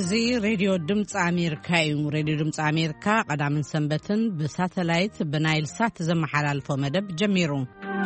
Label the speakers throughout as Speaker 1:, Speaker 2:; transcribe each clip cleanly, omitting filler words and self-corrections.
Speaker 1: زي راديو دمፅ أمريكا راديو دمፅ أمريكا قدام سنبتن بساتلايت بنايل سات زمحلالفو مدب جميرو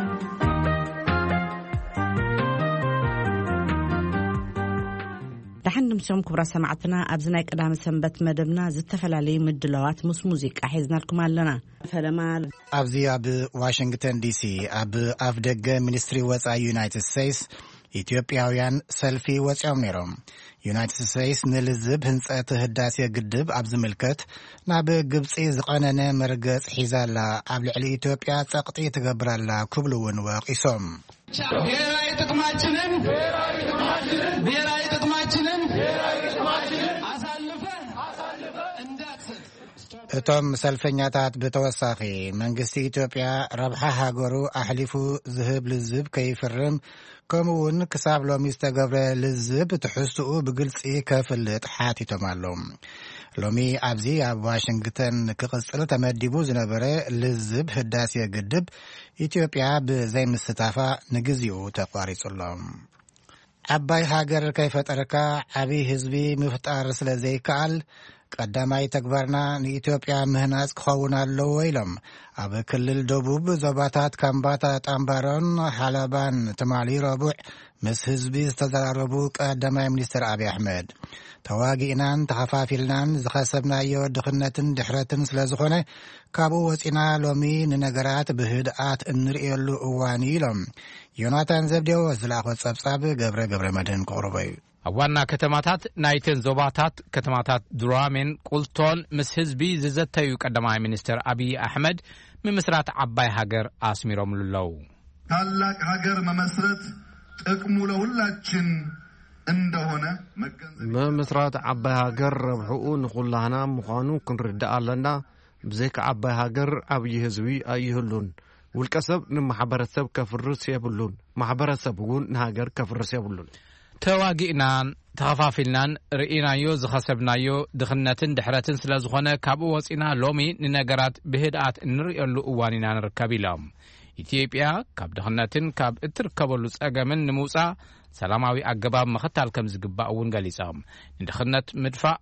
Speaker 1: دحن نمسيهم كبرى سمعتنا أبزناي قدام سنبت مدبنا زتفلالي مدلوات مس موسيقى حيزنا لكم لنا فلما
Speaker 2: أبزي أب واشنطن دي سي أب أفدق مينستري وصا يونايتد ستيتس ኢትዮጵያውያን ሰልፊ ወጽኦም ነይሮም ዩናይትድ ስቴትስ ንልዝብ ህንጸት ህዳሴ ግድብ ኣብ ዝምልከት ናብ ግብጺ ዝቐነነ መርገጽ ሒዛላ ኣብ ልዕሊ ኢትዮጵያ ጸቕጢ ትገብራላ ክብሉ እውን ወቂሶም
Speaker 3: ብሔራዊ ጥቅማችንን
Speaker 2: እቶም ሰልፈኛታት ብተወሳኺ መንግስቲ ኢትዮጵያ ረብሓ ሃገሩ ኣሕሊፉ ዝህብ ልዝብ ከይፍርም ከምኡውን ክሳብ ሎሚ ዝተገብረ ልዝብ ትሕዝትኡ ብግልፂ ከፍልጥ ሓቲቶም ኣሎም ሎሚ ኣብዚ ኣብ ዋሽንግተን ክቕፅል ተመዲቡ ዝነበረ ልዝብ ህዳሴ ግድብ ኢትዮጵያ ብዘይምስታፋ ንግዚኡ ተቋሪጹሎም ዓባይ ሃገር ከይፈጠርካ ዓብይ ህዝቢ ምፍጣር ስለ ዘይከኣል ቀዳማይ ተግባርና ንኢትዮጵያ ምህናጽ ክኸውን ኣለዎ ኢሎም ኣብ ክልል ደቡብ ዞባታት ካምባታ ጣምባሮን ሓላባን ትማሊ ረቡዕ ምስ ህዝቢ ዝተዘራረቡ ቀዳማይ ሚኒስትር አብይ አሕመድ ተዋጊእናን ተኸፋፊልናን ዝኸሰብናዮ ድኽነትን ድሕረትን ስለ ዝኾነ ካብኡ ወፂና ሎሚ ንነገራት ብህድኣት እንርእየሉ እዋን ኢሎም ዮናታን ዘብዴዎ ዝለኣኾ ጸብጻብ ገብረ መድህን ክቕርቦ እዩ
Speaker 4: ኣዋና ከተማታት ናይተን ዞባታት ከተማታት ድራሜን ቁልቶን ምስ ህዝቢ ዝዘተዩ ቀዳማይ ሚኒስትር አብይ አሕመድ ምምስራት ዓባይ ሃገር አስሚሮም ልለው
Speaker 5: ታላቅ ሃገር መመስረት ጥቅሙ ለሁላችን እንደሆነ
Speaker 6: ምምስራት ዓባይ ሃገር ረብሑኡ ንኹላህና ምዃኑ ክንርዳእ ኣለና ብዘይካ ዓባይ ሃገር አብይ ህዝቢ ኣይህሉን ውልቀሰብ ንማሕበረሰብ ከፍርስ የብሉን ማሕበረሰብ እውን ንሃገር ከፍርስ የብሉን ተዋጊእናን ተኸፋፊልናን ርኢናዮ ዝኸሰብናዮ ድኽነትን ድሕረትን ስለ ዝኾነ ካብኡ ወፂና ሎሚ ንነገራት ብህድኣት እንርእየሉ እዋን ኢና ንርከብ ኢሎም ኢትዮጵያ ካብ ድኽነትን ካብ እትርከበሉ ጸገምን ንምውፃእ ሰላማዊ ኣገባብ ምኽታል ከም ዝግባእ እውን ገሊፆም ንድኽነት ምድፋእ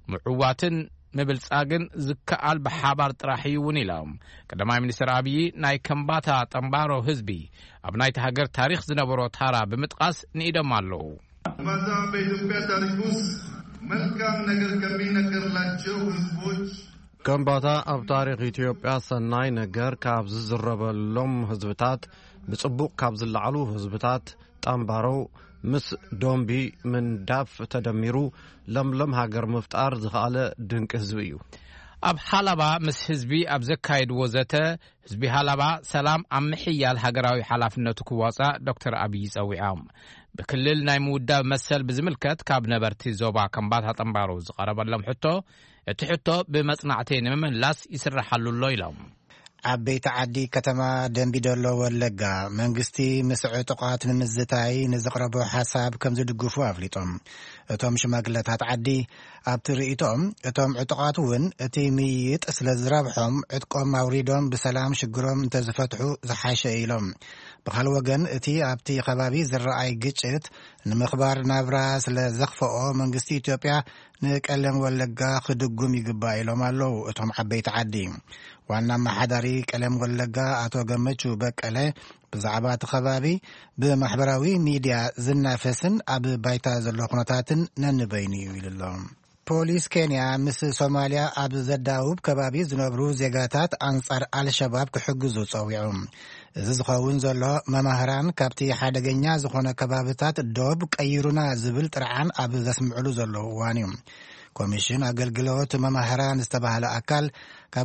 Speaker 6: ምዕዋትን ምብልጻግን ዝከኣል ብሓባር ጥራሕ እውን ኢሎም ቀዳማይ ሚኒስትር አብይ ናይ ከምባታ ጠምባሮ ህዝቢ ኣብ ናይቲ ሃገር ታሪኽ ዝነበሮ ታራ ብምጥቃስ ንኢዶም ኣለዉ
Speaker 5: ባዛ በኢትዮጵያ ታሪክ ውስጥ መልካም ነገር ከሚነገርላቸው ህዝቦች
Speaker 6: ከምባታ ኣብ ታሪኽ ኢትዮጵያ ሰናይ ነገር ካብ ዝዝረበሎም ህዝብታት ብጽቡቕ ካብ ዝለዓሉ ህዝብታት ጠምባሮ ምስ ዶምቢ ምንዳፍ ተደሚሩ ለምለም ሃገር ምፍጣር ዝኸኣለ ድንቂ ህዝቢ እዩ ኣብ ሓላባ ምስ ህዝቢ ኣብ ዘካይድዎ ዘተ ህዝቢ ሓላባ ሰላም ኣብ ምሕያል ሃገራዊ ሓላፍነቱ ክዋጻእ ዶክተር አብይ ጸዊዖም ብክልል ናይ ምውዳብ መሰል ብዝምልከት ካብ ነበርቲ ዞባ ከምባታ ጠምባሮ ዝቐረበሎም ሕቶ እቲ ሕቶ ብመጽናዕቲ ንምምላስ ይስራሓሉሎ ኢሎም ዓበይቲ ዓዲ ከተማ ደንቢዶሎ ወለጋ መንግስቲ ምስ ዕጡቃት ንምዝታይ ንዘቕረቦ ሓሳብ ከም ዝድግፉ ኣፍሊጦም እቶም ሽማግለታት ዓዲ ኣብቲ ርእይቶም እቶም ዕጡቃት እውን እቲ ምይጥ ስለ ዝረብሖም ዕጥቆም ኣውሪዶም ብሰላም ሽግሮም እንተዝፈትሑ ዝሓሸ ኢሎም ብኻል ወገን እቲ ኣብቲ ከባቢ ዝረኣይ ግጭት ንምኽባር ናብራ ስለ ዘኽፈኦ መንግስቲ ኢትዮጵያ ንቀለም ወለጋ ክድጉም ይግባእ ኢሎም ኣለዉ እቶም ዓበይቲ ዓዲ ዋና ማሓዳሪ ቀለም ወለጋ አቶ ገመቹ በቀለ ብዛዕባ እቲ ከባቢ ብማሕበራዊ ሚድያ ዝናፈስን ኣብ ባይታ ዘሎ ኩነታትን ነንበይኒ እዩ ኢሎም ፖሊስ ኬንያ ምስ ሶማሊያ ኣብ ዘዳውብ ከባቢ ዝነብሩ ዜጋታት አንጻር አልሸባብ ክሕግዙ ጸዊዖም እዚ ዝኸውን ዘሎ መማህራን ካብቲ ሓደገኛ ዝኾነ ከባቢታት ዶብ ቀይሩና ዝብል ጥርዓን ኣብ ዘስምዕሉ ዘለዉ እዋን እዩ ኮሚሽን አገልግሎት መማህራን ዝተባህለ ኣካል ካብ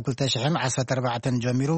Speaker 6: 2014 ጀሚሩ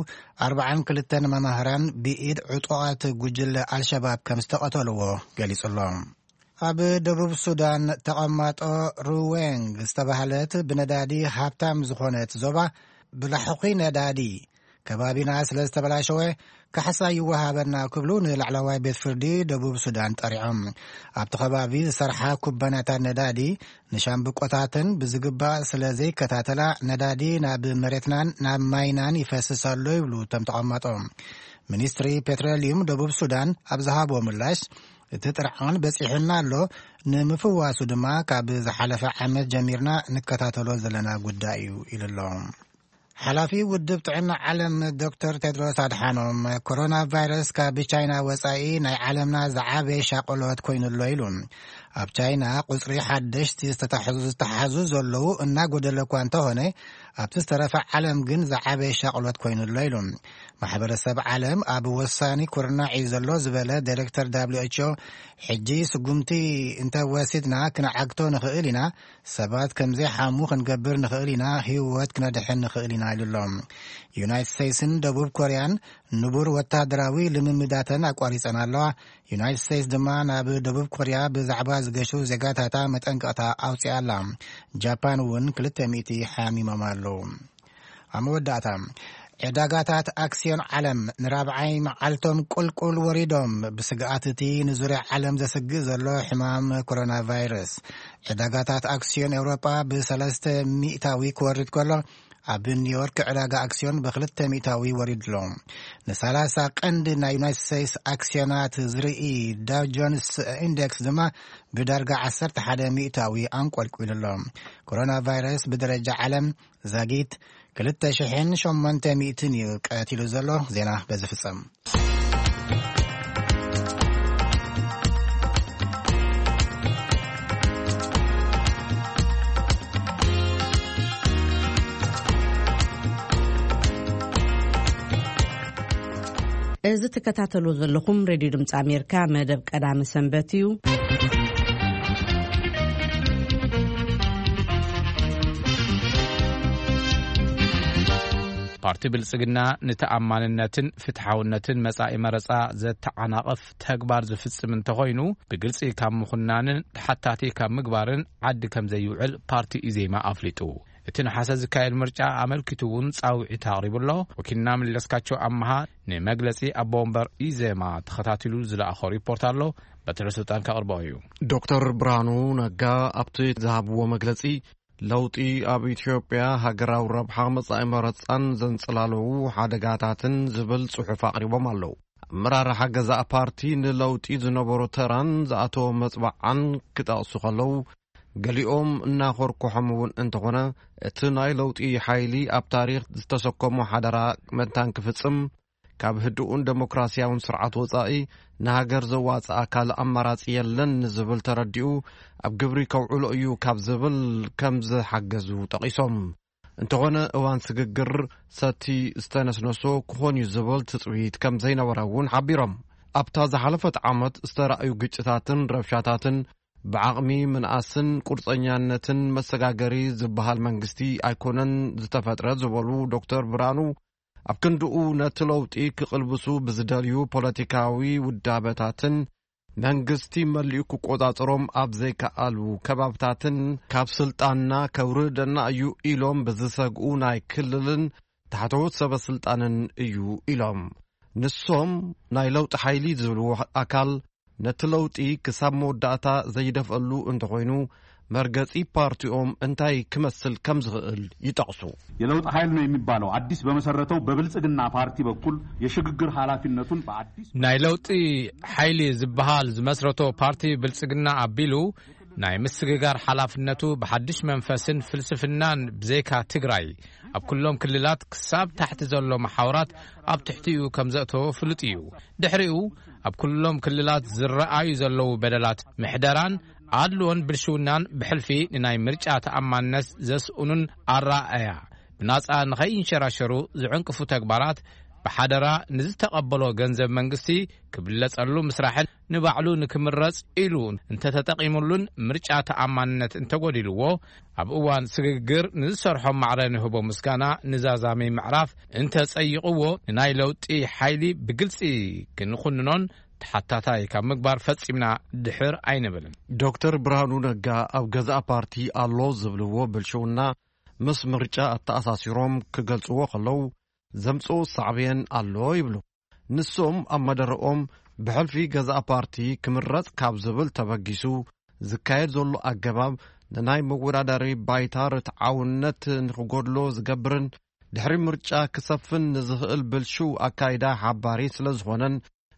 Speaker 6: 42 መማህራን ብኢድ ዕጡቃት ጉጅለ አልሸባብ ከም ዝተቐተልዎ ገሊጹሎም ኣብ ደቡብ ሱዳን ተቐማጦ ሩዌንግ ዝተባህለት ብነዳዲ ሃብታም ዝኾነት ዞባ ብላሕኺ ነዳዲ ከባቢና ስለ ዝተበላሸወ ካሕሳ ይወሃበና ክብሉ ንላዕለዋይ ቤት ፍርዲ ደቡብ ሱዳን ጠሪዖም ኣብቲ ከባቢ ዝሰርሓ ኩባንያታት ነዳዲ ንሻምብቆታትን ብዝግባእ ስለ ዘይከታተላ ነዳዲ ናብ መሬትናን ናብ ማይናን ይፈስሳሎ ይብሉ እቶም ተቐማጦም ሚኒስትሪ ፔትሮሊየም ደቡብ ሱዳን ኣብ ዝሃቦ ምላሽ
Speaker 2: እትጥርዓን በጽሕና ኣሎ ንምፍዋሱ ድማ ካብ ዝሓለፈ ዓመት ጀሚርና ንከታተሎ ዘለና ጉዳይ እዩ ኢሉሎም ሓላፊ ውድብ ጥዕና ዓለም ዶክተር ቴድሮስ አድሓኖም ኮሮና ቫይረስ ካብ ቻይና ወጻኢ ናይ ዓለምና ዝዓበየ ሻቆሎት ኮይኑሎ ኢሉ ኣብ ቻይና ቁጽሪ ሓደሽቲ ዝተሓዙ ዘለዉ እናጎደለ እኳ እንተኾነ ኣብቲ ዝተረፈ ዓለም ግን ዝዓበየ ሻቆሎት ኮይኑሎ ኢሉ ማሕበረሰብ ዓለም ኣብ ወሳኒ ኮሮና ዒ ዘሎ ዝበለ ዳይሬክተር WHO ሕጂ ስጉምቲ እንተወሲድና ክንዓግቶ ንኽእል ኢና ሰባት ከምዘይ ሓሙ ክንገብር ንኽእል ኢና ህይወት ክነድሕን ንኽእል ኢና ኢሉሎም ዩናይትድ ስቴትስን ደቡብ ኮርያን ንቡር ወታደራዊ ልምምዳትን ኣቋሪፀን ኣለዋ ዩናይትድ ስቴትስ ድማ ናብ ደቡብ ኮርያ ብዛዕባ ዝገሹ ዜጋታታ መጠንቀቕታ ኣውፅኣ ኣላ ጃፓን እውን 200 ሓሚሞም ኣለዉ ኣብ መወዳእታ ዕዳጋታት ኣክስዮን ዓለም ንራብዓይ መዓልቶም ቁልቁል ወሪዶም ብስግኣት እቲ ንዙርያ ዓለም ዘስግእ ዘሎ ሕማም ኮሮና ቫይረስ ዕዳጋታት ኣክስዮን ኤውሮጳ ብ300 ክወርድ ከሎ ኣብ ኒውዮርክ ዕዳጋ ኣክስዮን ብ200 ወሪድሎ ን30 ቀንዲ ናይ ዩናይትድ ስቴትስ ኣክስዮናት ዝርኢ ዳው ጆንስ ኢንዴክስ ድማ ብዳርጋ 11% አንቆልቁልሎ ኮሮና ቫይረስ ብደረጃ ዓለም ዛጊት 2800 ቀቲሉ ዘሎ ዜና በዝፍጸም
Speaker 1: እዚ ተከታተሉ ዘለኹም ሬድዮ ድምፂ ኣሜሪካ መደብ ቀዳሚ ሰንበት እዩ
Speaker 4: ፓርቲ ብልጽግና ንተኣማንነትን ፍትሓውነትን መጻኢ መረጻ ዘተዓናቕፍ ተግባር ዝፍጽም እንተኾይኑ ብግልጺ ካብ ምኹናንን ተሓታቲ ካብ ምግባርን ዓዲ ከም ዘይውዕል ፓርቲ ኢዜማ ኣፍሊጡ እቲ ንሓሰ ዝካየድ ምርጫ ኣመልኪቱ እውን ጻውዒት ኣቕሪቡሎ ወኪልና መለስካቸው ኣምሃ ንመግለጺ ኣቦ ወንበር ኢዜማ ተኸታቲሉ ዝለኣኾ ሪፖርት ኣሎ በትረ ስልጣን ከቕርቦ እዩ
Speaker 6: ዶክተር ብርሃኑ ነጋ ኣብቲ ዝሃብዎ መግለጺ ለውጢ ኣብ ኢትዮጵያ ሃገራዊ ረብሓ መጻኢ መረጻን ዘንጽላለዉ ሓደጋታትን ዝብል ጽሑፍ ኣቕሪቦም ኣለዉ ኣመራርሓ ገዛእ ፓርቲ ንለውጢ ዝነበሩ ተራን ዝኣተወ መጽባዕን ክጠቕሱ ከለዉ ገሊኦም እናኾርኩሖም እውን እንተኾነ እቲ ናይ ለውጢ ሓይሊ ኣብ ታሪኽ ዝተሰከሙ ሓደራ መታን ክፍጽም ካብ ህዱኡን ዴሞክራሲያውን ስርዓት ወጻኢ ንሃገር ዘዋጽእ ኣካል ኣማራጺ የለን ንዝብል ተረዲኡ ኣብ ግብሪ ከውዕሎ እዩ ካብ ዝብል ከም ዝሓገዙ ጠቒሶም እንተኾነ እዋን ስግግር ሰቲ ዝተነስነሶ ክኾን እዩ ዝብል ትጽቢት ከም ዘይነበረ እውን ሓቢሮም ኣብታ ዝሓለፈት ዓመት ዝተረኣዩ ግጭታትን ረብሻታትን بعقمي من أسن قرصنيانتن مسجاجري زبها المنجستي أيكونن زتفترة زبالو دكتور برانو أبكندو نتلوتي كقلبسو بزداليو بوليتيكاوي ودابتاتن منجستي مليكو قداتروم أبزيك ألو كبابتاتن كابسلطانا كوردنا أيو إيلوم بزساقو ناي كللن تحتوت سبا سلطانن أيو إيلوم نسوم نايلوت حيلي زبلو أكال نتلوتي كساب موداتا زيدفقلو انتخوينو مرغصي بارتيوم انتاي كمسل كمزغل يتقصو
Speaker 7: يلوت حيل نو يميبالو عديس بمسرتو ببلصغنا بارتي بكل يشغغر حلافينتون بعديس
Speaker 4: نايلوتي حيلي زبحال زمسرتو بارتي بلصغنا ابيلو ناي مسغغار حلافينتو بحدش منفسن فلسفنان بزيكا تግራይ ኣብ ኩሎም ክልላት ክሳብ ታሕቲ ዘሎ መሓውራት ኣብ ትሕቲኡ ከም ዘእተወ ፍሉጥ እዩ ድሕሪኡ ኣብ ኩሎም ክልላት ዝረኣዩ ዘለዉ በደላት ምሕደራን ኣድልዎን ብልሽውናን ብሕልፊ ንናይ ምርጫ ተኣማንነት ዘስኡኑን ኣረኣያ ብናፃ ንኸይንሸራሸሩ ዝዕንቅፉ ተግባራት ብሓደራ ንዝተቐበሎ ገንዘብ መንግስቲ ክብለጸሉ ምስራሕን ንባዕሉ ንክምረጽ ኢሉ እንተተጠቂሙሉን ምርጫ ተኣማንነት እንተጎዲልዎ ኣብ እዋን ስግግር ንዝሰርሖም ማዕረ ንህቦ ምስጋና ንዛዛሜ ምዕራፍ እንተጸይቕዎ ንናይ ለውጢ ሓይሊ ብግልፂ ክንኹንኖን ተሓታታይ ካብ ምግባር ፈጺምና ድሕር ኣይንብልን
Speaker 6: ዶክተር ብርሃኑ ነጋ ኣብ ገዛእ ፓርቲ ኣሎ ዝብልዎ ብልሽውና ምስ ምርጫ ኣተኣሳሲሮም ክገልጽዎ ከለዉ ዘምጾ ሳዕብየን ኣሎ ይብሉ ንሶም ኣብ መደረኦም ብሕልፊ ገዛእ ፓርቲ ክምረጽ ካብ ዝብል ተበጊሱ ዝካየድ ዘሎ ኣገባብ ንናይ መወዳደሪ ባይታር ተዓውነት ንኽጎድሎ ዝገብርን ድሕሪ ምርጫ ክሰፍን ንዝኽእል ብልሽው ኣካይዳ ሓባሪ ስለ ዝኾነን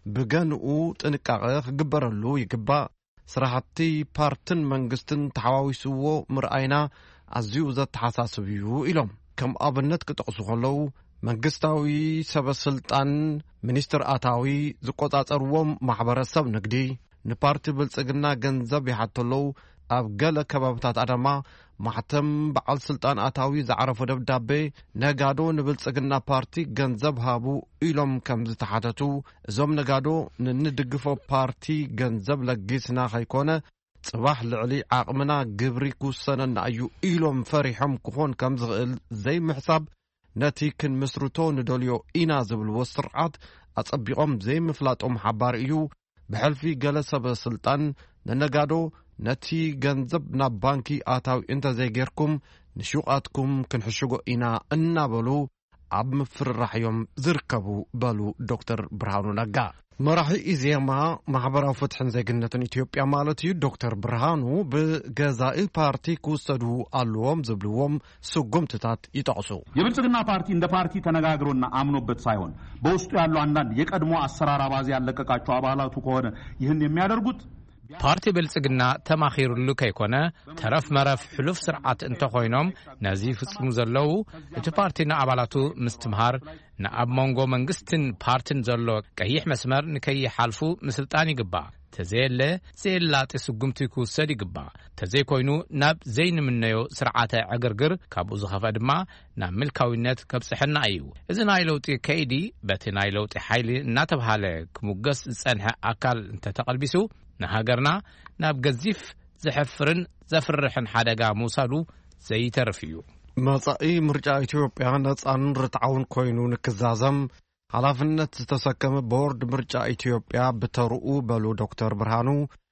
Speaker 6: ብገንኡ ጥንቃቐ ክግበረሉ ይግባእ ስራሕቲ ፓርትን መንግስትን ተሓዋዊስዎ ምርኣይና ኣዝዩ ዘተሓሳስብ እዩ ኢሎም ከም ኣብነት ክጠቕሱ ከለዉ መንግስታዊ ሰበስልጣን ሚኒስትር ኣታዊ ዝቆጻጸርዎም ማሕበረሰብ ንግዲ ንፓርቲ ብልጽግና ገንዘብ ይሓተለው ኣብ ገለ ከባብታት ኣዳማ ማሕተም በዓል ስልጣን ኣታዊ ዝዓረፎ ደብዳቤ ነጋዶ ንብልጽግና ፓርቲ ገንዘብ ሃቡ ኢሎም ከም ዝተሓተቱ እዞም ነጋዶ ንንድግፎ ፓርቲ ገንዘብ ለጊስና ኸይኮነ ጽባሕ ልዕሊ ዓቕምና ግብሪ ክውሰነና እዩ ኢሎም ፈሪሖም ክኾን ከም ዝኽእል ዘይምሕሳብ ነቲ ክንምስርቶ ንደልዮ ኢና ዝብልዎ ስርዓት ኣጸቢቖም ዘይምፍላጦም ሓባር እዩ ብሕልፊ ገለ ሰበስልጣን ንነጋዶ ነቲ ገንዘብ ናብ ባንኪ ኣታዊ እንተዘይጌርኩም ንሹቓትኩም ክንሕሽጎ ኢና እናበሉ ኣብ ምፍርራሕ እዮም ዝርከቡ በሉ ዶክተር ብርሃኑ ነጋ መራሒ ኢዜማ ማሕበራዊ ፍትሕን ዜግነትን ኢትዮጵያ ማለት እዩ ዶክተር ብርሃኑ ብገዛኢ ፓርቲ ክውሰዱ ኣለዎም ዝብልዎም ስጉምትታት ይጠቕሱ
Speaker 7: የብልጽግና ፓርቲ እንደ ፓርቲ ተነጋግሮና አምኖበት ሳይሆን በውስጡ ያለው አንዳንድ የቀድሞ አሰራር አባዜ ያለቀቃቸው አባላቱ ከሆነ ይህን የሚያደርጉት
Speaker 4: ፓርቲ ብልጽግና ተማኺሩሉ ከይኮነ ተረፍ መረፍ ሕሉፍ ስርዓት እንተ ኮይኖም ነዚ ፍጽሙ ዘለው እቲ ፓርቲና አባላቱ ምስትምሃር ንኣብ መንጎ መንግስትን ፓርቲን ዘሎ ቀይሕ መስመር ንከይሓልፉ ምስልጣን ይግባእ ተዘየለ ዘየላጢ ስጉምቲ ክውሰድ ይግባእ ተዘይ ኮይኑ ናብ ዘይንምነዮ ስርዓተ ዕግርግር ካብኡ ዝኸፈ ድማ ናብ ምልካዊነት ከብጽሕና እዩ እዚ ናይ ለውጢ ከይዲ በቲ ናይ ለውጢ ሓይሊ እናተባሃለ ክሙገስ ዝጸንሐ ኣካል እንተተቐልቢሱ ንሃገርና ናብ ገዚፍ ዝሕፍርን ዘፍርሕን ሓደጋ ምውሳዱ ዘይተርፍ እዩ
Speaker 6: መጻኢ ምርጫ ኢትዮጵያ ነጻን ርትዓውን ኮይኑ ንክዛዘም ሓላፍነት ዝተሰከመ ቦርድ ምርጫ ኢትዮጵያ ብተርኡ በሉ ዶክተር ብርሃኑ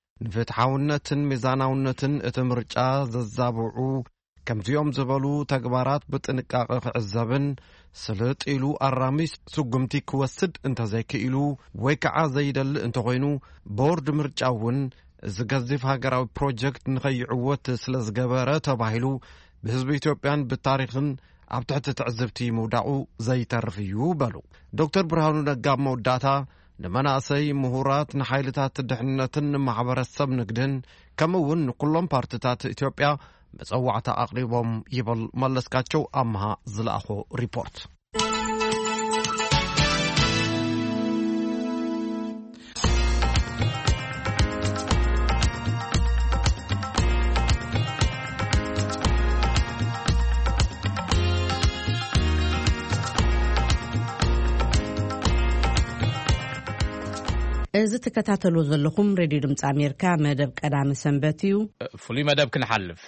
Speaker 6: ንፍትሓውነትን ሚዛናውነትን እቲ ምርጫ ዘዛብዑ ከምዚኦም ዝበሉ ተግባራት ብጥንቃቐ ክዕዘብን ስልጥ ኢሉ ኣራሚስ ስጉምቲ ክወስድ እንተዘይክኢሉ ወይ ከዓ ዘይደልእ እንተኾይኑ ቦርድ ምርጫ እውን ዝገዚፍ ሃገራዊ ፕሮጀክት ንኸይዕወት ስለ ዝገበረ ተባሂሉ ብህዝቢ ኢትዮጵያን ብታሪኽን ኣብ ትሕቲ ትዕዝብቲ ምውዳቑ ዘይተርፍ እዩ በሉ ዶክተር ብርሃኑ ነጋ መወዳእታ ንመናእሰይ ምሁራት ንሓይልታት ድሕንነትን ማሕበረሰብ ንግድን ከምኡውን ንኩሎም ፓርቲታት ኢትዮጵያ መጸዋዕታ ኣቕሪቦም ይበል መለስካቸው ኣምሃ ዝለኣኾ ሪፖርት
Speaker 1: እዚ ተከታተሉ ዘለኹም ሬድዮ ድምፂ ኣሜሪካ መደብ ቀዳሚ ሰንበት እዩ
Speaker 4: ፍሉይ መደብ ክንሓልፍ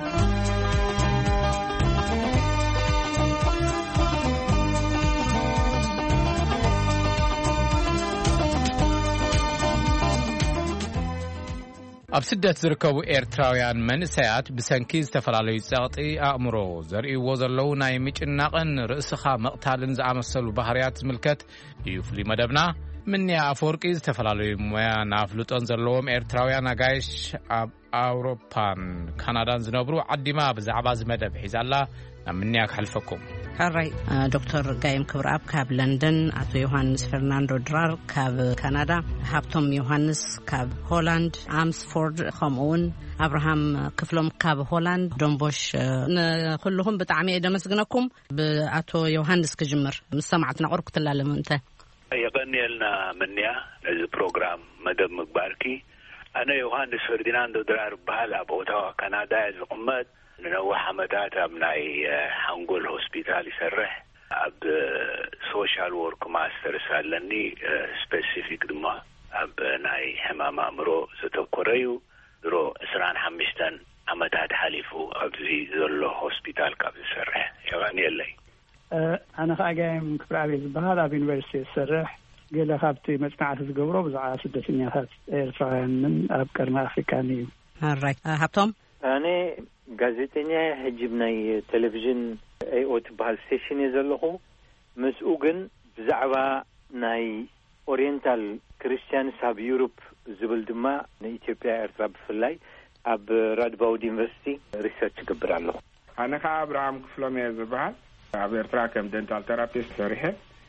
Speaker 4: ኣብ ስደት ዝርከቡ ኤርትራውያን መንእሰያት ብሰንኪ ዝተፈላለዩ ጸቕጢ ኣእምሮ ዘርእይዎ ዘለው ናይ ምጭናቕን ርእስኻ መቕታልን ዝኣመሰሉ ባህርያት ዝምልከት እዩ ፍሉይ መደብና مني أفوركي استفلالي مويا نافلوتون زلوم إيرتراويان أغايش أوروبان كندا زنبرو عدما بزعباز مدب حيزالا مني أكحلفكم
Speaker 1: هاي دكتور قايم كبراب كاب لندن أتو يوهانس فرناندو درار كاب كندا هابتوم يوهانس كاب هولاند أمسفورد خمون أبراهام كفلوم كاب هولاند دونبوش كلهم بتعمي دمسقناكم بأتو يوهانس كجمر مستمعتنا عرق تلالم انت
Speaker 8: يغني لنا منيا البروغرام مدب مقباركي أنا يوهانس فرديناندو درار بهالا بوتاوا كندا زقمت ننوح حمدات أبناي حنقول هوسبيتال يسرح أب سوشال وورك ماستر سالني سبيسيفيك دما أبناي حمام أمرو ستوكوريو درو إسران حمشتن حمدات حليفو أبزي زلو هوسبيتال كاب يسرح يغني اللي
Speaker 9: أنا خاقايم كبرابي بهذا بيونيفرسيتي يسرح قيل خابتي مجمعة تقبرو بزعا سدسينيات إيرتراويان من أبكرنا أفريكانيو
Speaker 1: هاي هابتوم
Speaker 10: أنا غازيتينيا هجبناي تلفزيون اي او تبال ستيشن يزلخو مسؤغن بزعبا ناي اورينتال كريستيان ساب يوروب زبلدما نيثيوبيا ارترا بفلاي اب رادباود يونيفرسيتي ريسيرش قبرالو
Speaker 11: انا ابراهام كفلومي زبال اب ارترا كم دنتال ثيرابيست سريح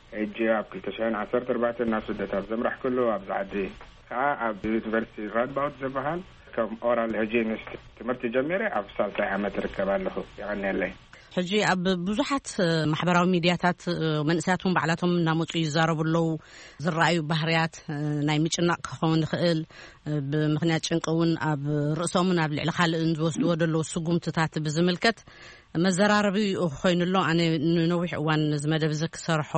Speaker 11: اجي اب كلتشان 14 ناس سدتها زمرح كله ابز عدي اب يونيفرسيتي رادباوت زبهان كم اورال هجينس تمرت جميره اب سالتا عام تركبالو يعني لي
Speaker 1: ሕጂ ኣብ ብዙሓት ማሕበራዊ ሚድያታት መንእሰያቱን ባዕላቶም እናመፁ ይዛረቡለው ዝረአዩ ባህርያት ናይ ምጭናቅ ክኸውን ይኽእል ብምኽንያት ጭንቅውን ኣብ ርእሶምን ኣብ ልዕሊ ካልእን ዝወስድዎ ደለው ስጉምትታት ብዝምልከት መዘራረቢ ኮይኑሎ ኣነ ንነዊሕ እዋን ዝመደብ ዝክሰርሖ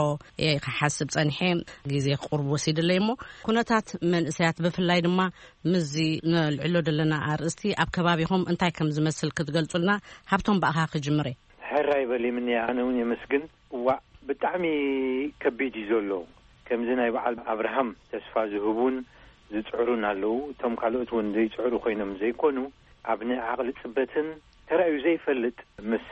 Speaker 1: ክሓስብ ፀኒሐ ግዜ ቁርብ ወሲድለይ እሞ ኩነታት መንእሰያት ብፍላይ ድማ ምዚ ንልዕሎ ዘለና ኣርእስቲ ኣብ ከባቢኹም እንታይ ከም ዝመስል ክትገልጹልና ሃብቶም ባእኻ ክጅምረ
Speaker 10: ሕራይ በሊ ምን ያነውን የመስግን ዋ ብጣዕሚ ከቢድ ይዘሎ ከምዚ ናይ በዓል አብርሃም ተስፋ ዝህቡን ዝጽዕሩን አለው ቶም ካልኦት ወን ዘይጽዕሩ ኮይኖም ዘይኮኑ ኣብነ ዓቅሊ ጽበትን ተራዩ ዘይፈልጥ ምስ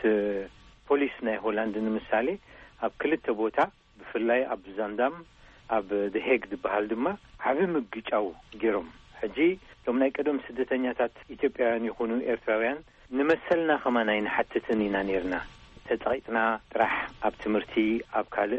Speaker 10: ፖሊስ ናይ ሆላንድ ንምሳሌ ኣብ ክልተ ቦታ ብፍላይ ኣብ ዛንዳም ኣብ ደሄግ ዝበሃል ድማ ዓብ ምግጫው ገይሮም ሕጂ ቶም ናይ ቀደም ስደተኛታት ኢትዮጵያውያን ይኹኑ ኤርትራውያን ንመሰልና ከማናይ ንሓትትን ኢና ነርና ተጠቂጥና ጥራሕ ኣብ ትምህርቲ ኣብ ካልእ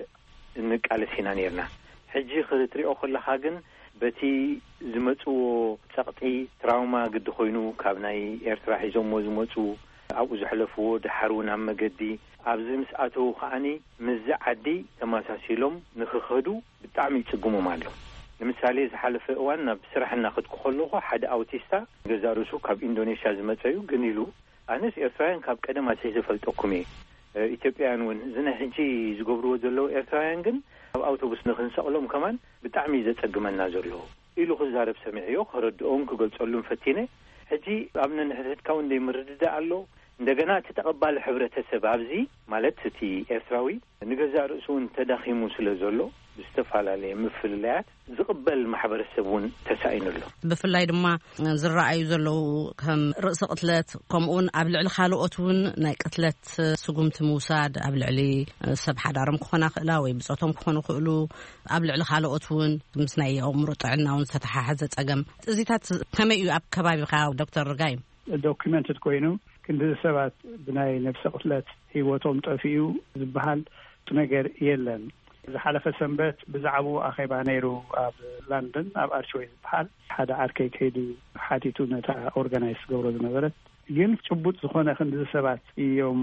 Speaker 10: እንቃለሲና ነርና ሕጂ ክትሪኦ ከለኻ ግን በቲ ዝመጽዎ ጸቅጢ ትራውማ ግድ ኮይኑ ካብ ናይ ኤርትራ ሒዞሞ ዝመጹ ኣብኡ ዝሕለፍዎ ድሓሩን ኣብ መገዲ ኣብዚ ምስኣተው ከዓኒ ምዝ ዓዲ ተመሳሲሎም ንክኸዱ ብጣዕሚ ይጽጉሞም ኣሎ ንምሳሌ ዝሓለፈ እዋን ናብ ስራሕና ክትከለኹ ሓደ አውቲስታ ገዛርሱ ካብ ኢንዶኔሽያ ዝመጸዩ ግን ኢሉ ኣነስ ኤርትራውያን ካብ ቀደም ኣትሒዘ ፈልጠኩም ኢትዮጵያውያን ውን ዝነ ሕጂ ዝገብርዎ ዘለው ኤርትራውያን ግን ኣብ ኣውቶቡስ ንክንሰቅሎም ከማን ብጣዕሚ ዘጸግመና ዘሎ ኢሉ ክዛረብ ሰሚዕዮ ክረድኦም ክገልጸሉም ፈቲነ ሕጂ ኣብ ነንሕትካው እንደይምርድዳ ኣሎ እንደገና ተተቀባለ ሕብረተሰብ ኣብዚ ማለት እቲ ኤርትራዊ ንገዛእ ርእሱን ተዳኺሙ ስለ ዘሎ ብዝተፈላለየ ምፍልላያት ዝቕበል ማሕበረሰብ ውን ተሳኢኑሎ
Speaker 1: ብፍላይ ድማ ዝረአዩ ዘለው ከም ርእሲ ቅትለት ከምኡውን ኣብ ልዕሊ ካልኦት ውን ናይ ቅትለት ስጉምቲ ምውሳድ ኣብ ልዕሊ ሰብ ሓዳሮም ክኾና ክእላ ወይ ብፆቶም ክኾኑ ክእሉ ኣብ ልዕሊ ካልኦት ውን ምስ ናይ ኣእምሮ ጥዕና ውን ዝተተሓሓዘ ፀገም እዚታት ከመይ እዩ ኣብ ከባቢኻ ዶክተር ርጋይ
Speaker 9: ዶክመንትድ ኮይኑ ክንዲ ሰባት ብናይ ነፍሲ ቅትለት ህይወቶም ጠፊኡ ዝበሃል ነገር የለን ዝሓለፈ ሰንበት ብዛዕባ ኣኼባ ነይሩ ኣብ ለንደን ኣብ ኣርችዌይ ዝበሃል ሓደ ዓርከይ ከይዱ ሓቲቱ ነታ ኦርጋናይዝ ገብሮ ዝነበረት ግን ጭቡጥ ዝኾነ ክንዲ ሰባት እዮም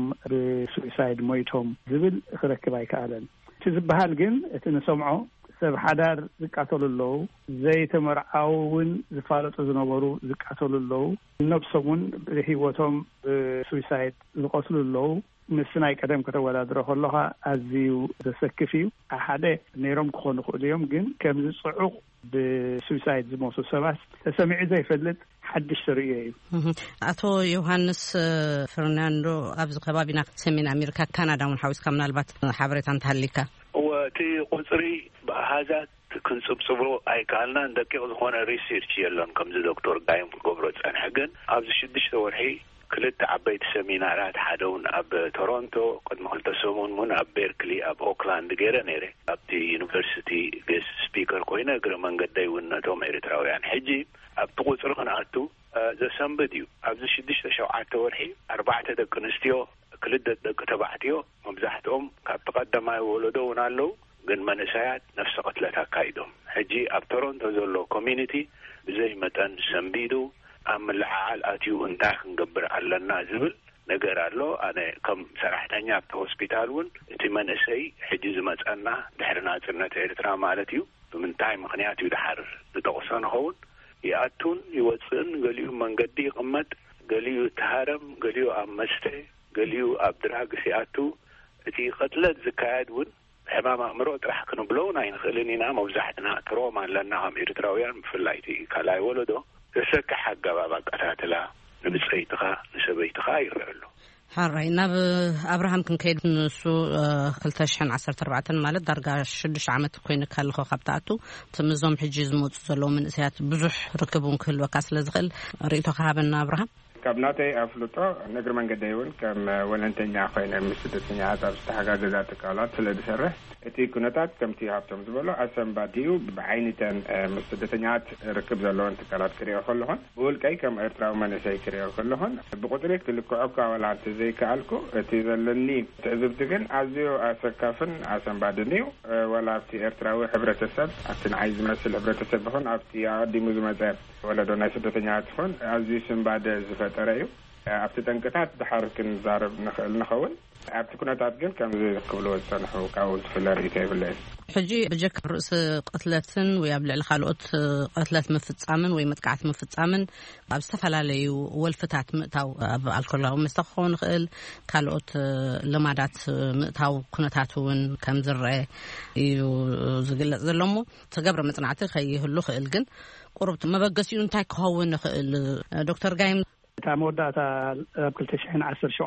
Speaker 9: ብሱሳይድ ሞይቶም ዝብል ክረክብ ኣይከኣለን እቲ ዝበሃል ግን እቲ ንሰምዖ ሰብ ሓዳር ዝቃተሉለው ዘይተመርዓውን ዝፋለጡ ዝነበሩ ዝቃተሉለው ነብሶምን ህይወቶም ብሱሳይድ ዝቆትሉለው ምስ ናይ ቀደም ከተወዳድሮ ከለኻ ኣዝዩ ዘሰክፍ እዩ ሓደ ነይሮም ክኾኑ ክእሉ እዮም ግን ከም ዝፅዑቕ ብሱሳይድ ዝሞቱ ሰባት ተሰሚዑ ዘይፈልጥ ሓድሽ ትርኢዮ እዩ
Speaker 1: ኣቶ ዮሃንስ ፈርናንዶ ኣብዚ ከባቢና ሰሜን ኣሜሪካ ካናዳ ውን ሓዊስካ ምናልባት ሓበሬታ እንተሃሊካ
Speaker 8: ወቲ ቁፅሪ ብኣሃዛት ክንጽብጽብሮ ኣይከኣልናን ደቂቕ ዝኾነ ሪሰርች የለን ከምዚ ዶክተር ጋይም ክገብሮ ፀንሐ ግን ኣብዚ 6 ወርሒ ክልተ ዓበይቲ ሰሚናራት ሓደውን ኣብ ቶሮንቶ ቅድሚ 2 ሰሙን ውን ኣብ ቤርክሊ ኣብ ኦክላንድ ገይረ ነይረ ኣብቲ ዩኒቨርሲቲ ጌስት ስፒከር ኮይነ እግረ መንገደይ ውን ነቶም ኤርትራውያን ሕጂ ኣብቲ ቁፅሪ ክንኣቱ ዘሰንብት እዩ ኣብዚ 6-7 ወርሒ 4 ደቂ ኣንስትዮ 2 ደቂ ተባዕትዮ መብዛሕትኦም ካብ ተቀዳማይ ወለዶ ውን ኣለው ግን መንእሰያት ነፍሲ ቅትለት ኣካይዶም ሕጂ ኣብ ቶሮንቶ ዘሎ ኮሚኒቲ ብዘይ መጠን ሰንቢዱ ኣብ ምልዓዓል ኣትዩ እንታይ ክንገብር ኣለና ዝብል ነገር ኣሎ ኣነ ከም ሰራሕተኛ ኣብቲ ሆስፒታል ውን እቲ መንእሰይ ሕጂ ዝመፀና ድሕሪ ናጽነት ኤርትራ ማለት እዩ ብምንታይ ምክንያት እዩ ድሓር ዝጠቕሶ ንኸውን ይኣቱን ይወፅእን ገሊኡ መንገዲ ይቕመጥ ገሊኡ ተሃረም ገሊኡ ኣብ መስተ ገሊኡ ኣብ ድራግስ ይኣቱ እቲ ቅትለት ዝካየድ ውን ሕማም ኣእምሮ ጥራሕ ክንብሎውን ኣይንኽእልን ኢና መብዛሕትና ትሮማ ኣለና ከም ኤርትራውያን ብፍላይቲ ካልኣይ ወለዶ ተሰካሕ ኣገባብ ኣቀታትላ ንብፀይትኻ ንሰበይትኻ ይረአ ኣሎ ሓራይ ናብ ኣብርሃም ክንከይድ ንሱ 2014 ማለት ዳርጋ 6 ዓመት ኮይኑ ካልኹ ካብታቱ ትምዞም ሕጂ ዝመፁ ዘለዉ መንእሰያት ብዙሕ ርክቡን ክህልወካ ስለ ዝኽእል ርእይቶ ካሃበና ኣብርሃም
Speaker 11: كابناتي أفلطو نقر من قديون كم ولنتنيا خينا مستدتنيا عطاب استحقا جزات كالات سلد سره اتي كنتات كم تي هابتم زبلو أسم باديو بعينتان مستدتنيات ركب زلون تكالات كريو خلهن بقول كي كم ارتراو منسي كريو خلهن بقدرك تلقوا عبكا ولا تزي كالكو اتي ذلني تعذبتكن عزيو أسكافن أسم بادنيو ولا ابتي ارتراو حبرة السب أتن عايز مثل حبرة السب هون ابتي عادي مزمزات ولا دونا سدتنيات هون عزيو سم بعد زفت أرأيو أبتي تنكتات بحركن زارب نخول أبتي كنتات جن كم زي قبلوا السنحو كاول فلاري كيف الليل
Speaker 1: حجي بجك رأس قتلتن ويابلع الخالقات قتلت مفتعمن ويمتقعت مفتعمن أبستفل عليه والفتات مقتاو الكلهم مستخون خيل خالقات لمادات مقتاو كنتاتون كم زرع يزقل زلمو تقبر متنعتي خيه اللو خيل جن قربت ما بقسيون تاك هون خيل دكتور جايم
Speaker 9: تاموداتا بكلتشحن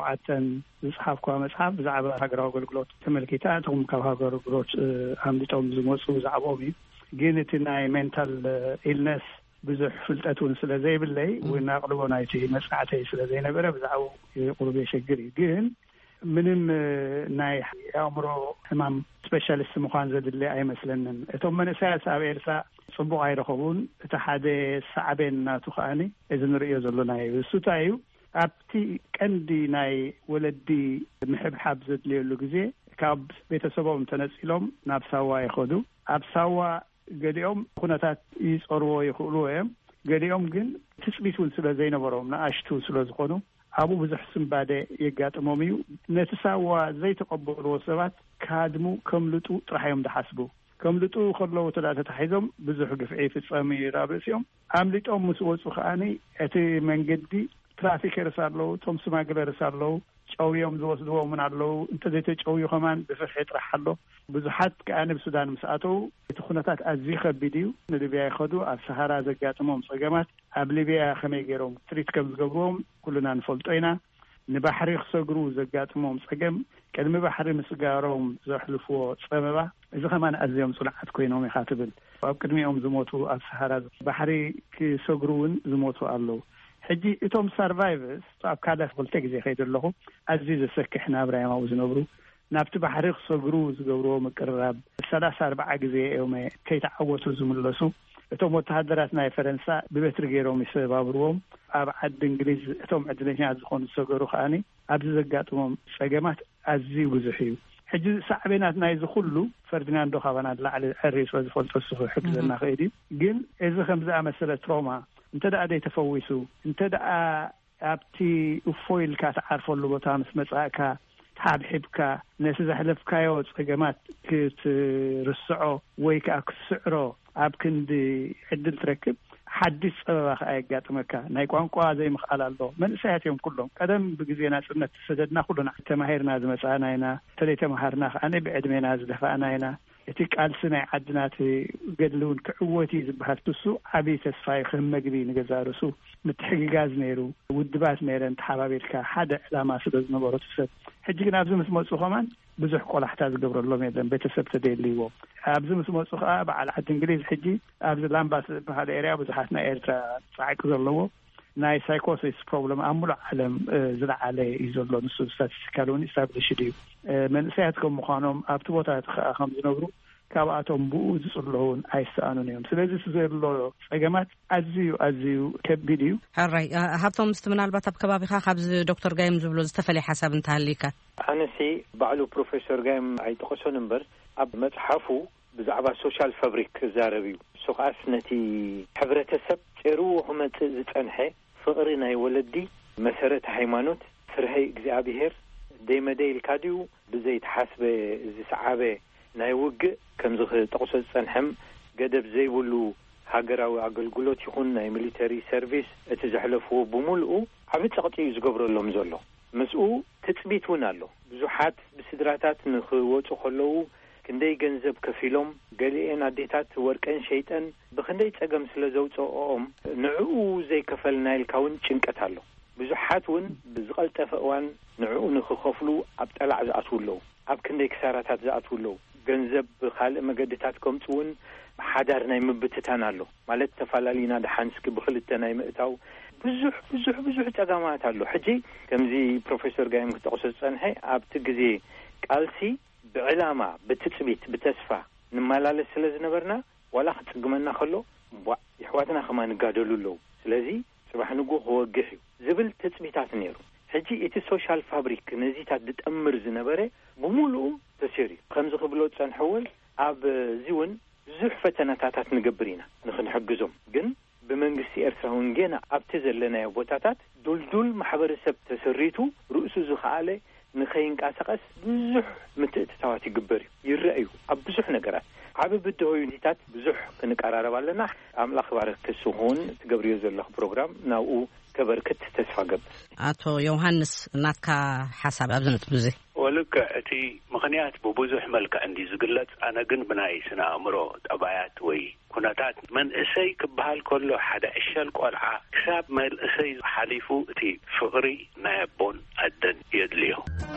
Speaker 9: 17 زحاف كوا مصحف زعبا هاغراو غلغلوت تملكيتاتهم كهاغر غروت امديتهم زموصو زعبوبي جينتي ناي منتال إلنس بزح فلتاتون سلازي باللي وناقلو نايتي مسعتي سلازي نبره بزعو قربي شجري جين منم ناي عمرو امام سبيشالست مخان زد اللي اي مثلا ثم من اساس ابيرسا صبو غيرخون تحدي صعبين تخاني اذا نريو زلنا يسوتايو ابتي كندي ناي ولدي محب حبزت ليلو غزي كاب بيتسبوم تنسيلهم نابساوا يخدو ابساوا قديوم كنتات يصروا يخلوهم قديوم جن تثبيتون سلا زي نبروم ناشتو سلا زخونو أبو بزحسن بعد يقات أماميو نتساوى زي تقبلوا سبات كادمو كملتو ترحيهم دحسبو كملتو خلوا ثلاثة تحيزهم بزح قفعي في الصامي رابسيهم عملتهم مسؤول سخاني أتي من قدي ترافيك رسال له تومس ماقل رسال له شويهم زوصدوا من علو انت زي تشوي كمان بفرحة رحله بزحات كأنا بسودان مساعته تخونتات أزيخة بديو نلبيا ياخدوا السهرة زقاتهم صقامات أبليبيا خميجيرهم تريد كم زقوم كلنا نفلطينا نبحري خسقرو زقاتهم صقام كلمة بحري مسقارهم زحلفوا صمبا إذا كمان أزيهم صلحت كوينهم يخاطبن وأبكرني يوم زموتوا السهرة بحري كسقرون زموتوا الله حجي إتهم سيرفايفرز طاب كذا فلتك زي خير له عزيز السكحنا برايم أو زنبرو نبت بحريق صقروز جورو مقرب 3-4 جزء يوم كي تعودوا زملسو إتهم متحدراتنا فرنسا ببتر جيروم يسبابروهم أبعد إنجليز إتهم عدلين يعزقون الصقرو خاني أبز زقاتهم شجمات عزي وزحيو حجي صعبيناتنا يزخلوا فرديناندو خوانا على الرئيس وزفلت الصفر حفظ النخيدي جن إذا خمسة مسألة تروما انت دا ادي تفويسو انت دا ابتي افويل كات عارفو لو بتامس مصاكا تحبحبكا ناس زحلفكا يوت قجمات كت رسعو ويكا كسعرو ابكندي عدل تركب حدث صباح ايغاطمكا ناي قانقوا زي مخالالو من ساعتهم كلهم قدم بغزينا سنت سددنا كلنا تماهيرنا زمصاناينا تليتمهارنا انا بعدمنا زدفاناينا اتيك ألسنا عدنات قدلون كعوتي زبهات تسو عبي تسفاي خم مقبي نقزارسو متحقيقاز نيرو ودبات نيران تحبابيلكا حدا علامة سدز نبورو تسد حجيقنا أبزو مسموصو خمان بزح قول احتاز قبر اللو ميدان بيتسب تدين ليوو أبزو مسموصو خاب على حد انجليز حجي أبزو لامباس بهذا إيريا بزحاتنا إيرترا صعيق زلوو ناي سايكوسيس بروبلم أمول عالم زرع عليه يزولو نسو ستاتيسكالون يستابلش ديو من سيادكم مخانهم أبتبوتات خمز نبرو كاباتهم بوز صلون عيسانون يوم سلازي سزير له أجمعت أزيو كبديو
Speaker 1: هراي هابتهم استمنال بطب كبابي خابز دكتور جايم زبلو استفلي حساب انتهاليكا
Speaker 10: أنا سي بعلو بروفيسور جايم عيتقصو نمبر أب متحفو بزعبا سوشال فابريك زاربيو سوق أسنتي حبرة السب تروح ومتزتنحي فقرنا يولدي مسارة هيمانوت فرهي إجزابيهر ديما دي الكاديو بزيت حسب زي سعابة نايوج كم زخ تقصد سنحم قدب زي ولو هاجراو أقلقلوت يكون ناي ميليتري سيرفيس اتزحلفو بملؤو عبد سقطي يزقبر لهم زلو مسؤول تثبيتون له بزحات بسدراتات نخوت خلو كندي جنزب كفيلهم قالين عديتات وركن شيطان بخندي تقم سلازوصኦም نعو زي كفلنا الكون چنقتالو بزحات ون بزقل تفقوان نعو نخخفلو ابطلع زاتولو اب كندي كساراتات زاتولو ገንዘብ خالق مقدتات كمتون ሓዳር ናይ ምብትታን ኣሎ ማለት ተፋላሊና ደሓንስኪ ብክልተ ናይ ምእታው ብዙሕ ጸጋማት ኣሎ ሕጂ ከምዚ ፕሮፌሰር ጋይም ክተቆሰ ጸንሐ ኣብቲ ግዜ ቃልሲ ብዕላማ ብትጽቢት ብተስፋ ንመላለስ ስለ ዝነበርና ወላ ክጽግመና ከሎ ይሕዋትና ከማ ንጋደሉ ኣለዉ ስለዚ ጽባሕ ንጎ ክወግሕ እዩ ዝብል ትጽቢታት ነይሩ ሕጂ እቲ ሶሻል ፋብሪክ ነዚታት ድጠምር ዝነበረ ብሙሉኡ ተሰሪ ከምዚ ክብሎ ጸንሐወል ኣብ ዚውን ብዙሕ ፈተናታት ንገብር ኢና ንኽንሕግዞም ግን ብመንግስቲ ኤርትራ እውን ገና ኣብቲ ዘለናዮ ቦታታት ዱልዱል ማሕበረሰብ ተሰሪቱ ርእሱ ዝኸኣለ ንኸይንቃሳቐስ ብዙሕ ምትእትታዋት ይግበር እዩ ይረአዩ ኣብ ብዙሕ ነገራት ዓብ ብድሆዩኒታት ብዙሕ ክንቀራረብ ኣለና ኣምላኽ ባረክ ክስኹን ትገብርዮ ዘለኹ ፕሮግራም ናብኡ ከበርክት ተስፋ ገብ
Speaker 1: አቶ ዮሐንስ ናትካ ሓሳብ ኣብ ዝነጥብ ዙ
Speaker 8: ወልከ እቲ ምኽንያት ብብዙሕ መልክዕ እንዲ ዝግለጽ ኣነ ግን ብናይ ስነ ኣእምሮ ጠባያት ወይ ኩነታት መንእሰይ ክበሃል ከሎ ሓደ ዕሸል ቆልዓ ክሳብ መንእሰይ ሓሊፉ እቲ ፍቕሪ ናይ ኣቦን ኣደን የድልዮ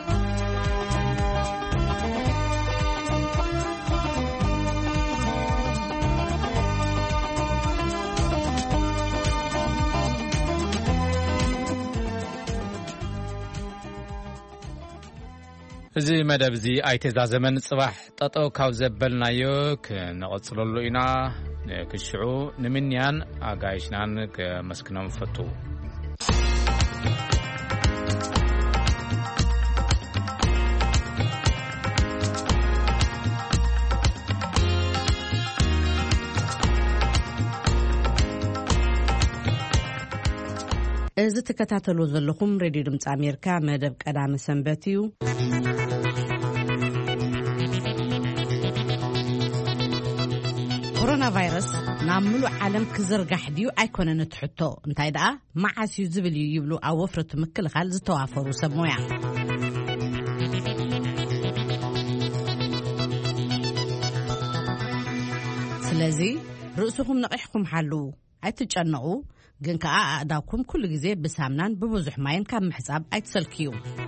Speaker 4: እዚ መደብ እዚ ኣይተዛዘመን ጽባሕ ጠጠው ካብ ዘበልናዮ ክንቕጽለሉ ኢና ክሽዑ ንምንያን ኣጋይሽናን ከመስክኖም ፈቱ
Speaker 1: እዚ ተከታተሉ ዘለኹም ሬድዮ ድምፂ ኣሜሪካ መደብ ቀዳሚ ሰንበት እዩ ኮሮና ቫይረስ ናብ ሙሉእ ዓለም ክዝርጋሕ ድዩ ኣይኮነን ትሕቶ እንታይ ደኣ መዓስ እዩ ዝብል ይብሉ ኣብ ወፍረት ምክልኻል ዝተዋፈሩ ሰብ ሞያ ስለዚ ርእስኹም ነቂሕኩም ሓሉ ኣይትጨነቁ ግን ከኣ ኣእዳውኩም ኩሉ ግዜ ብሳምናን ብብዙሕ ማይን ካብ ምሕጻብ ኣይትሰልክዩ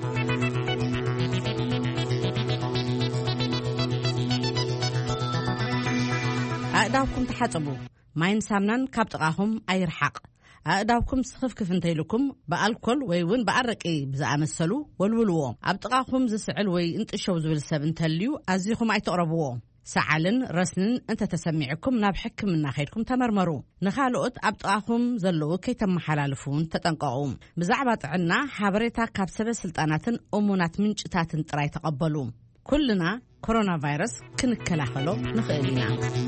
Speaker 1: ኣእዳውኩም ተሓጽቡ ማይን ሳምናን ካብ ጥቃኹም ኣይርሓቅ ኣእዳውኩም ስኽፍክፍ እንተይልኩም ብኣልኮል ወይ እውን ብኣረቂ ብዝኣመሰሉ ወልውልዎ ኣብ ጥቃኹም ዝስዕል ወይ እንጥሸው ዝብል ሰብ እንተልዩ ኣዝኹም ኣይተቕረብዎ ሰዓልን ረስንን እንተተሰሚዕኩም ናብ ሕክምና ኸይድኩም ተመርመሩ ንኻልኦት ኣብ ጥቃኹም ዘለዉ ከይተመሓላልፉን ተጠንቀቁ ብዛዕባ ጥዕና ሓበሬታ ካብ ሰበስልጣናትን እሙናት ምንጭታትን ጥራይ ተቐበሉ ኩልና ኮሮና ቫይረስ ክንከላኸሎ ንኽእል ኢና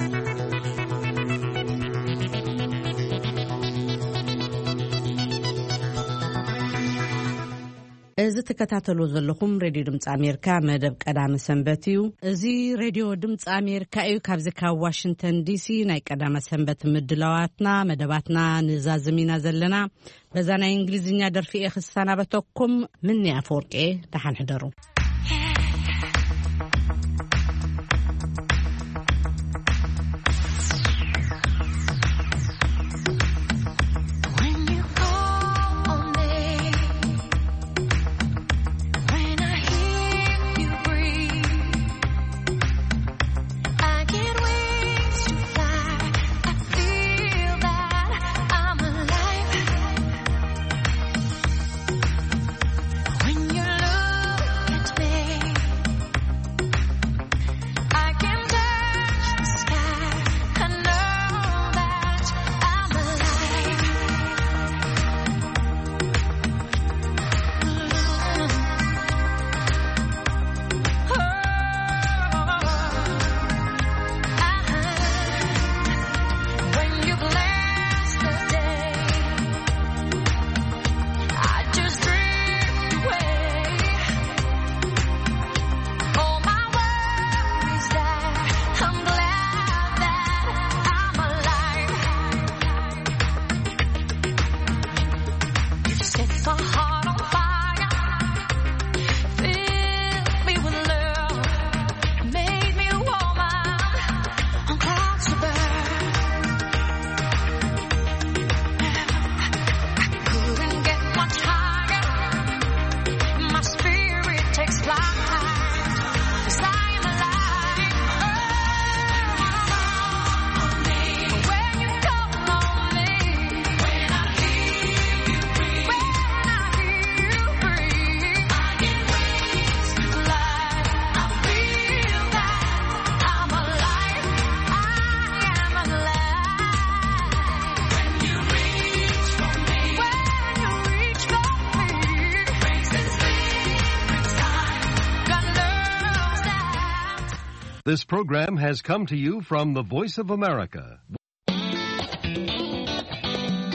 Speaker 1: እዚ ተከታተሉ ዘለኹም ሬድዮ ድምፂ ኣሜሪካ መደብ ቀዳሚ ሰንበት እዩ እዚ ሬድዮ ድምፂ ኣሜሪካ እዩ ካብዚ ካብ ዋሽንተን ዲሲ ናይ ቀዳሚ ሰንበት ምድላዋትና መደባትና ንዛዝሚና ዘለና በዛ ናይ እንግሊዝኛ ደርፊ ክሳናበተኩም ምን ኣፈወርቂ ተሓንሕደሩ
Speaker 12: When you look at This program has come to you from the Voice of America,